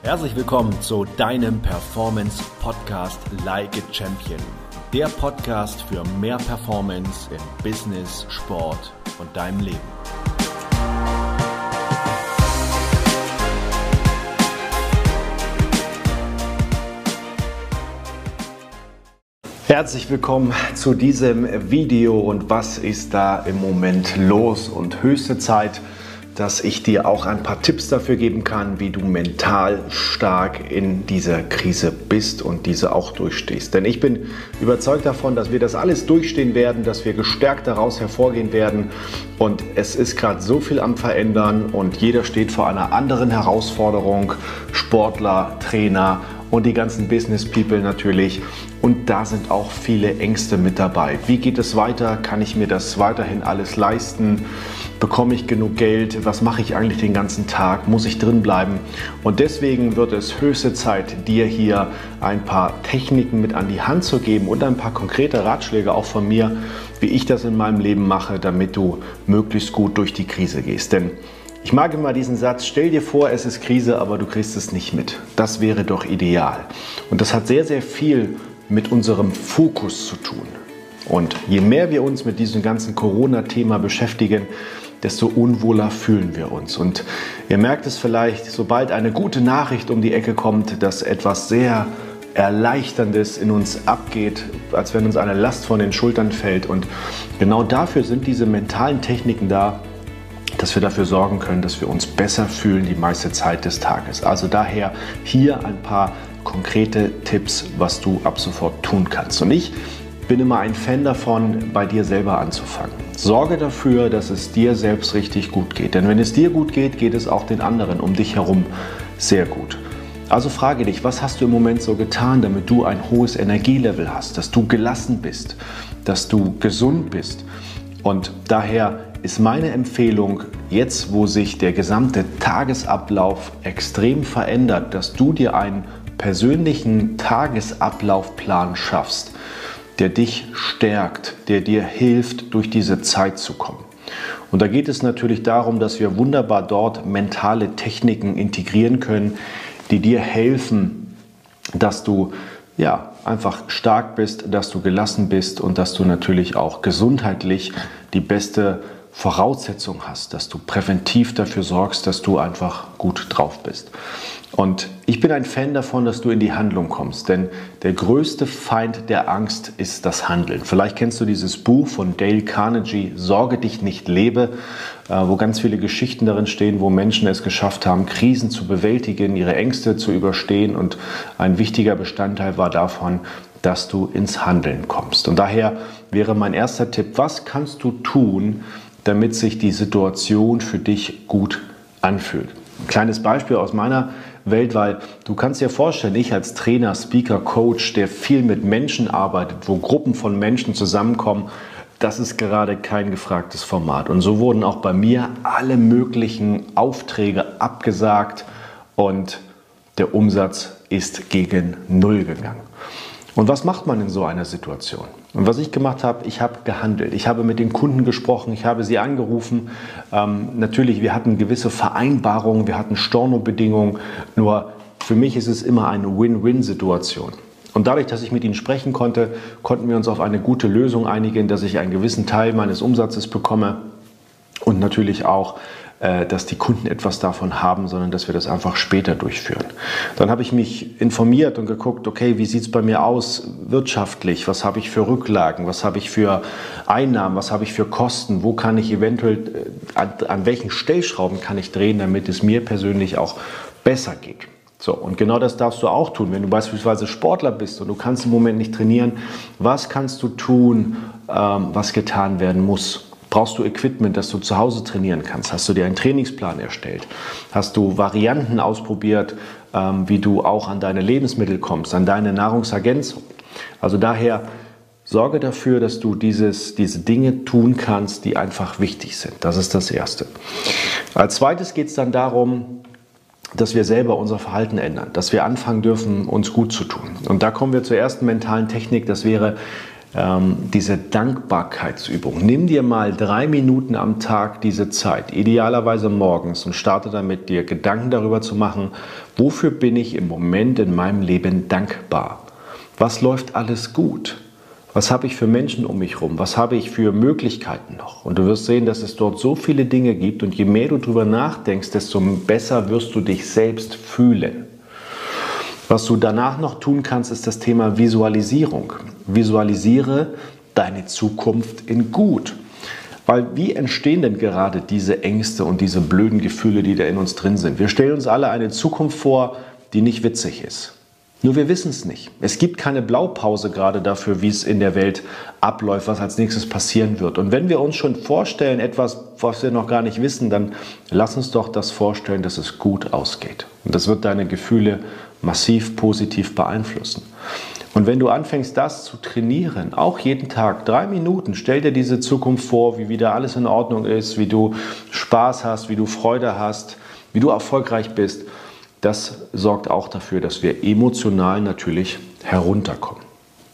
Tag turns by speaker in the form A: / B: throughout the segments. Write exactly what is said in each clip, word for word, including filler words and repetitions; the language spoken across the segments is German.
A: Herzlich willkommen zu deinem Performance Podcast Like a Champion. Der Podcast für mehr Performance im Business, Sport und deinem Leben. Herzlich willkommen zu diesem Video und was ist da im Moment los und höchste Zeit, dass ich dir auch ein paar Tipps dafür geben kann, wie du mental stark in dieser Krise bist und diese auch durchstehst. Denn ich bin überzeugt davon, dass wir das alles durchstehen werden, dass wir gestärkt daraus hervorgehen werden und es ist gerade so viel am Verändern und jeder steht vor einer anderen Herausforderung, Sportler, Trainer und die ganzen Business People natürlich. Und da sind auch viele Ängste mit dabei. Wie geht es weiter? Kann ich mir das weiterhin alles leisten? Bekomme ich genug Geld? Was mache ich eigentlich den ganzen Tag? Muss ich drin bleiben? Und deswegen wird es höchste Zeit, dir hier ein paar Techniken mit an die Hand zu geben und ein paar konkrete Ratschläge auch von mir, wie ich das in meinem Leben mache, damit du möglichst gut durch die Krise gehst. Denn ich mag immer diesen Satz, stell dir vor, es ist Krise, aber du kriegst es nicht mit. Das wäre doch ideal. Und das hat sehr, sehr viel mit unserem Fokus zu tun. Und je mehr wir uns mit diesem ganzen Corona-Thema beschäftigen, desto unwohler fühlen wir uns. Und ihr merkt es vielleicht, sobald eine gute Nachricht um die Ecke kommt, dass etwas sehr Erleichterndes in uns abgeht, als wenn uns eine Last von den Schultern fällt. Und genau dafür sind diese mentalen Techniken da, dass wir dafür sorgen können, dass wir uns besser fühlen die meiste Zeit des Tages. Also daher hier ein paar konkrete Tipps, was du ab sofort tun kannst. Und ich bin immer ein Fan davon, bei dir selber anzufangen. Sorge dafür, dass es dir selbst richtig gut geht. Denn wenn es dir gut geht, geht es auch den anderen um dich herum sehr gut. Also frage dich, was hast du im Moment so getan, damit du ein hohes Energielevel hast, dass du gelassen bist, dass du gesund bist. Und daher ist meine Empfehlung, jetzt wo sich der gesamte Tagesablauf extrem verändert, dass du dir einen persönlichen Tagesablaufplan schaffst, der dich stärkt, der dir hilft, durch diese Zeit zu kommen. Und da geht es natürlich darum, dass wir wunderbar dort mentale Techniken integrieren können, die dir helfen, dass du ja, einfach stark bist, dass du gelassen bist und dass du natürlich auch gesundheitlich die beste Voraussetzung hast, dass du präventiv dafür sorgst, dass du einfach gut drauf bist. Und ich bin ein Fan davon, dass du in die Handlung kommst, denn der größte Feind der Angst ist das Handeln. Vielleicht kennst du dieses Buch von Dale Carnegie, Sorge dich nicht, lebe, wo ganz viele Geschichten darin stehen, wo Menschen es geschafft haben, Krisen zu bewältigen, ihre Ängste zu überstehen und ein wichtiger Bestandteil war davon, dass du ins Handeln kommst. Und daher wäre mein erster Tipp, was kannst du tun, damit sich die Situation für dich gut anfühlt? Ein kleines Beispiel aus meiner Welt, weil du kannst dir vorstellen, ich als Trainer, Speaker, Coach, der viel mit Menschen arbeitet, wo Gruppen von Menschen zusammenkommen, das ist gerade kein gefragtes Format. Und so wurden auch bei mir alle möglichen Aufträge abgesagt und der Umsatz ist gegen Null gegangen. Und was macht man in so einer Situation? Und was ich gemacht habe, ich habe gehandelt. Ich habe mit den Kunden gesprochen, ich habe sie angerufen. Ähm, natürlich, wir hatten gewisse Vereinbarungen, wir hatten Stornobedingungen. Nur für mich ist es immer eine Win-Win-Situation. Und dadurch, dass ich mit ihnen sprechen konnte, konnten wir uns auf eine gute Lösung einigen, dass ich einen gewissen Teil meines Umsatzes bekomme und natürlich auch, dass die Kunden etwas davon haben, sondern dass wir das einfach später durchführen. Dann habe ich mich informiert und geguckt, okay, wie sieht es bei mir aus wirtschaftlich? Was habe ich für Rücklagen? Was habe ich für Einnahmen? Was habe ich für Kosten? Wo kann ich eventuell, an, an welchen Stellschrauben kann ich drehen, damit es mir persönlich auch besser geht? So, und genau das darfst du auch tun. Wenn du beispielsweise Sportler bist und du kannst im Moment nicht trainieren, was kannst du tun, ähm, was getan werden muss? Brauchst du Equipment, das du zu Hause trainieren kannst? Hast du dir einen Trainingsplan erstellt? Hast du Varianten ausprobiert, ähm, wie du auch an deine Lebensmittel kommst, an deine Nahrungsergänzung? Also daher sorge dafür, dass du dieses, diese Dinge tun kannst, die einfach wichtig sind. Das ist das Erste. Als zweites geht es dann darum, dass wir selber unser Verhalten ändern, dass wir anfangen dürfen, uns gut zu tun. Und da kommen wir zur ersten mentalen Technik, das wäre ähm, diese Dankbarkeitsübung. Nimm dir mal drei Minuten am Tag diese Zeit, idealerweise morgens, und starte damit, dir Gedanken darüber zu machen, wofür bin ich im Moment in meinem Leben dankbar? Was läuft alles gut? Was habe ich für Menschen um mich herum? Was habe ich für Möglichkeiten noch? Und du wirst sehen, dass es dort so viele Dinge gibt, und je mehr du darüber nachdenkst, desto besser wirst du dich selbst fühlen. Was du danach noch tun kannst, ist das Thema Visualisierung. Visualisiere deine Zukunft in gut. Weil wie entstehen denn gerade diese Ängste und diese blöden Gefühle, die da in uns drin sind? Wir stellen uns alle eine Zukunft vor, die nicht witzig ist. Nur wir wissen es nicht. Es gibt keine Blaupause gerade dafür, wie es in der Welt abläuft, was als nächstes passieren wird. Und wenn wir uns schon vorstellen, etwas, was wir noch gar nicht wissen, dann lass uns doch das vorstellen, dass es gut ausgeht. Und das wird deine Gefühle massiv positiv beeinflussen. Und wenn du anfängst, das zu trainieren, auch jeden Tag, drei Minuten, stell dir diese Zukunft vor, wie wieder alles in Ordnung ist, wie du Spaß hast, wie du Freude hast, wie du erfolgreich bist. Das sorgt auch dafür, dass wir emotional natürlich herunterkommen.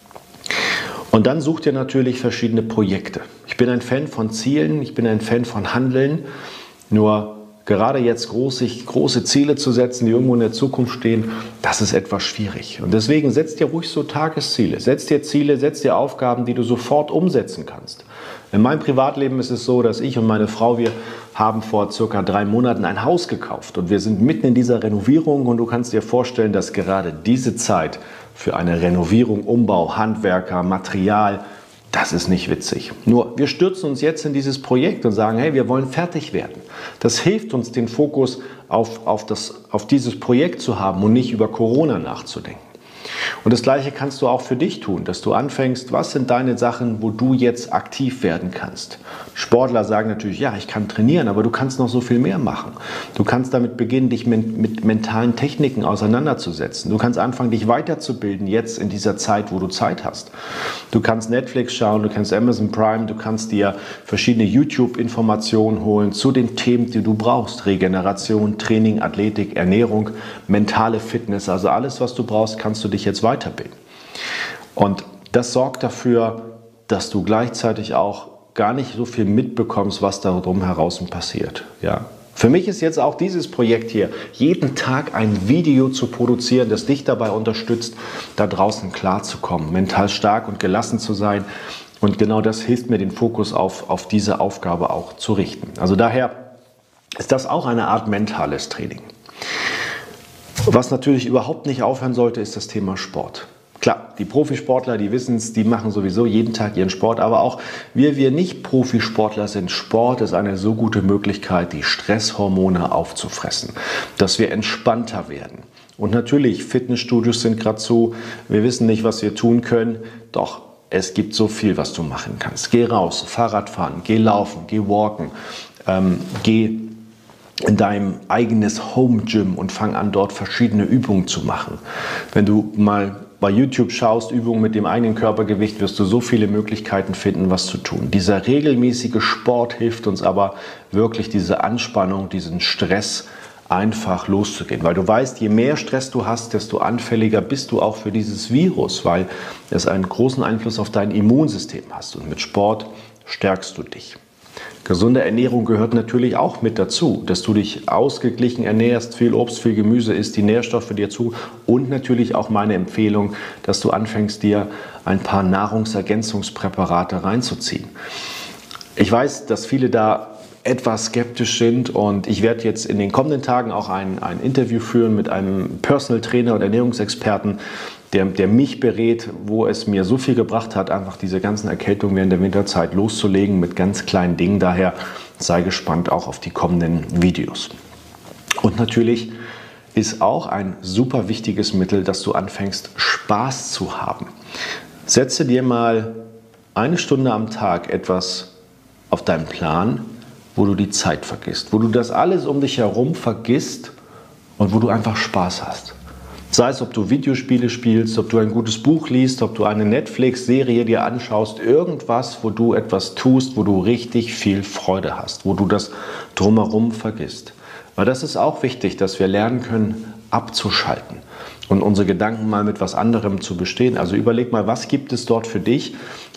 A: Und dann such dir natürlich verschiedene Projekte. Ich bin ein Fan von Zielen, ich bin ein Fan von Handeln. Nur gerade jetzt große, große Ziele zu setzen, die irgendwo in der Zukunft stehen, das ist etwas schwierig. Und deswegen setz dir ruhig so Tagesziele. Setz dir Ziele, setz dir Aufgaben, die du sofort umsetzen kannst. In meinem Privatleben ist es so, dass ich und meine Frau, wir haben vor circa drei Monaten ein Haus gekauft. Und wir sind mitten in dieser Renovierung, und du kannst dir vorstellen, dass gerade diese Zeit für eine Renovierung, Umbau, Handwerker, Material, das ist nicht witzig. Nur wir stürzen uns jetzt in dieses Projekt und sagen, hey, wir wollen fertig werden. Das hilft uns, den Fokus auf, auf, das, auf dieses Projekt zu haben und nicht über Corona nachzudenken. Und das Gleiche kannst du auch für dich tun, dass du anfängst, was sind deine Sachen, wo du jetzt aktiv werden kannst. Sportler sagen natürlich, ja, ich kann trainieren, aber du kannst noch so viel mehr machen. Du kannst damit beginnen, dich mit, mit mentalen Techniken auseinanderzusetzen. Du kannst anfangen, dich weiterzubilden, jetzt in dieser Zeit, wo du Zeit hast. Du kannst Netflix schauen, du kannst Amazon Prime, du kannst dir verschiedene YouTube-Informationen holen zu den Themen, die du brauchst. Regeneration, Training, Athletik, Ernährung, mentale Fitness, also alles, was du brauchst, kannst du dich jetzt weiterbilden. Und das sorgt dafür, dass du gleichzeitig auch gar nicht so viel mitbekommst, was da drum heraus passiert. Ja. Für mich ist jetzt auch dieses Projekt hier, jeden Tag ein Video zu produzieren, das dich dabei unterstützt, da draußen klarzukommen, mental stark und gelassen zu sein. Und genau das hilft mir, den Fokus auf, auf diese Aufgabe auch zu richten. Also daher ist das auch eine Art mentales Training. Was natürlich überhaupt nicht aufhören sollte, ist das Thema Sport. Klar, die Profisportler, die wissen es, die machen sowieso jeden Tag ihren Sport, aber auch wir, wir nicht Profisportler sind, Sport ist eine so gute Möglichkeit, die Stresshormone aufzufressen, dass wir entspannter werden. Und natürlich, Fitnessstudios sind gerade so, wir wissen nicht, was wir tun können, doch es gibt so viel, was du machen kannst. Geh raus, Fahrrad fahren, geh laufen, geh walken, ähm, geh in deinem eigenes Home Gym und fang an, dort verschiedene Übungen zu machen. Wenn du mal bei YouTube schaust, Übungen mit dem eigenen Körpergewicht, wirst du so viele Möglichkeiten finden, was zu tun. Dieser regelmäßige Sport hilft uns aber wirklich, diese Anspannung, diesen Stress einfach loszugehen. Weil du weißt, je mehr Stress du hast, desto anfälliger bist du auch für dieses Virus, weil es einen großen Einfluss auf dein Immunsystem hast. Und mit Sport stärkst du dich. Gesunde Ernährung gehört natürlich auch mit dazu, dass du dich ausgeglichen ernährst, viel Obst, viel Gemüse isst, die Nährstoffe dir zu, und natürlich auch meine Empfehlung, dass du anfängst, dir ein paar Nahrungsergänzungspräparate reinzuziehen. Ich weiß, dass viele da etwas skeptisch sind, und ich werde jetzt in den kommenden Tagen auch ein, ein Interview führen mit einem Personal Trainer und Ernährungsexperten, Der, der mich berät, wo es mir so viel gebracht hat, einfach diese ganzen Erkältungen während der Winterzeit loszulegen mit ganz kleinen Dingen. Daher sei gespannt auch auf die kommenden Videos. Und natürlich ist auch ein super wichtiges Mittel, dass du anfängst, Spaß zu haben. Setze dir mal eine Stunde am Tag etwas auf deinen Plan, wo du die Zeit vergisst, wo du das alles um dich herum vergisst und wo du einfach Spaß hast. Sei es, ob du Videospiele spielst, ob du ein gutes Buch liest, ob du eine Netflix-Serie dir anschaust, irgendwas, wo du etwas tust, wo du richtig viel Freude hast, wo du das Drumherum vergisst. Weil das ist auch wichtig, dass wir lernen können, abzuschalten und unsere Gedanken mal mit was anderem zu bestehen. Also überleg mal, was gibt es dort für dich,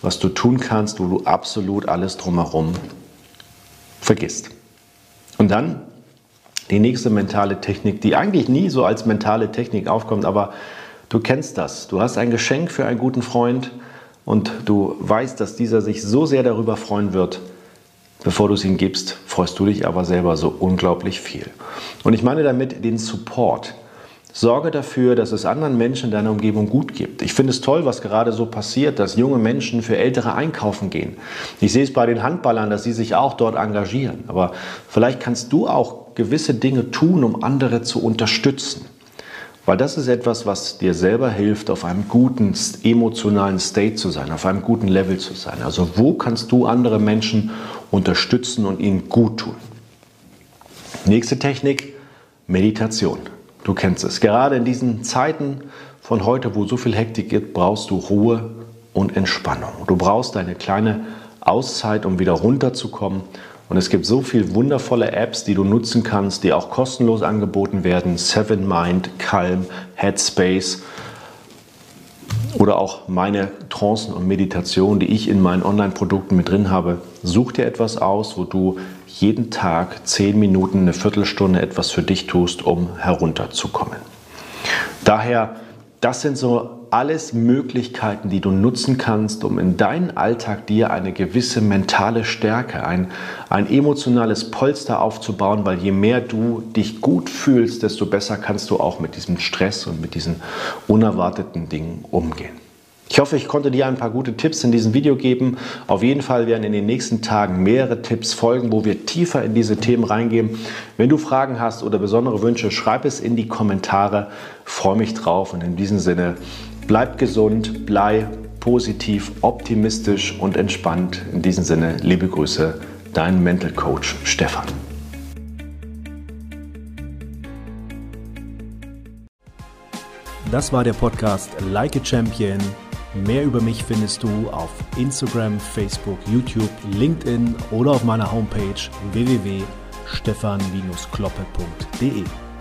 A: was du tun kannst, wo du absolut alles drumherum vergisst. Und dann die nächste mentale Technik, die eigentlich nie so als mentale Technik aufkommt, aber du kennst das. Du hast ein Geschenk für einen guten Freund und du weißt, dass dieser sich so sehr darüber freuen wird. Bevor du es ihm gibst, freust du dich aber selber so unglaublich viel. Und ich meine damit den Support. Sorge dafür, dass es anderen Menschen in deiner Umgebung gut geht. Ich finde es toll, was gerade so passiert, dass junge Menschen für Ältere einkaufen gehen. Ich sehe es bei den Handballern, dass sie sich auch dort engagieren. Aber vielleicht kannst du auch gewisse Dinge tun, um andere zu unterstützen. Weil das ist etwas, was dir selber hilft, auf einem guten emotionalen State zu sein, auf einem guten Level zu sein. Also wo kannst du andere Menschen unterstützen und ihnen gut tun? Nächste Technik, Meditation. Du kennst es. Gerade in diesen Zeiten von heute, wo so viel Hektik gibt, brauchst du Ruhe und Entspannung. Du brauchst eine kleine Auszeit, um wieder runterzukommen. Und es gibt so viele wundervolle Apps, die du nutzen kannst, die auch kostenlos angeboten werden. Seven Mind, Calm, Headspace oder auch meine Trancen und Meditationen, die ich in meinen Online-Produkten mit drin habe. Such dir etwas aus, wo du jeden Tag zehn Minuten, eine Viertelstunde etwas für dich tust, um herunterzukommen. Daher, das sind so alles Möglichkeiten, die du nutzen kannst, um in deinen Alltag dir eine gewisse mentale Stärke, ein, ein emotionales Polster aufzubauen, weil je mehr du dich gut fühlst, desto besser kannst du auch mit diesem Stress und mit diesen unerwarteten Dingen umgehen. Ich hoffe, ich konnte dir ein paar gute Tipps in diesem Video geben. Auf jeden Fall werden in den nächsten Tagen mehrere Tipps folgen, wo wir tiefer in diese Themen reingehen. Wenn du Fragen hast oder besondere Wünsche, schreib es in die Kommentare. Ich freue mich drauf und in diesem Sinne, bleib gesund, bleib positiv, optimistisch und entspannt. In diesem Sinne, liebe Grüße, dein Mental Coach Stefan.
B: Das war der Podcast Like a Champion. Mehr über mich findest du auf Instagram, Facebook, YouTube, LinkedIn oder auf meiner Homepage w w w punkt stefan Bindestrich kloppe punkt de.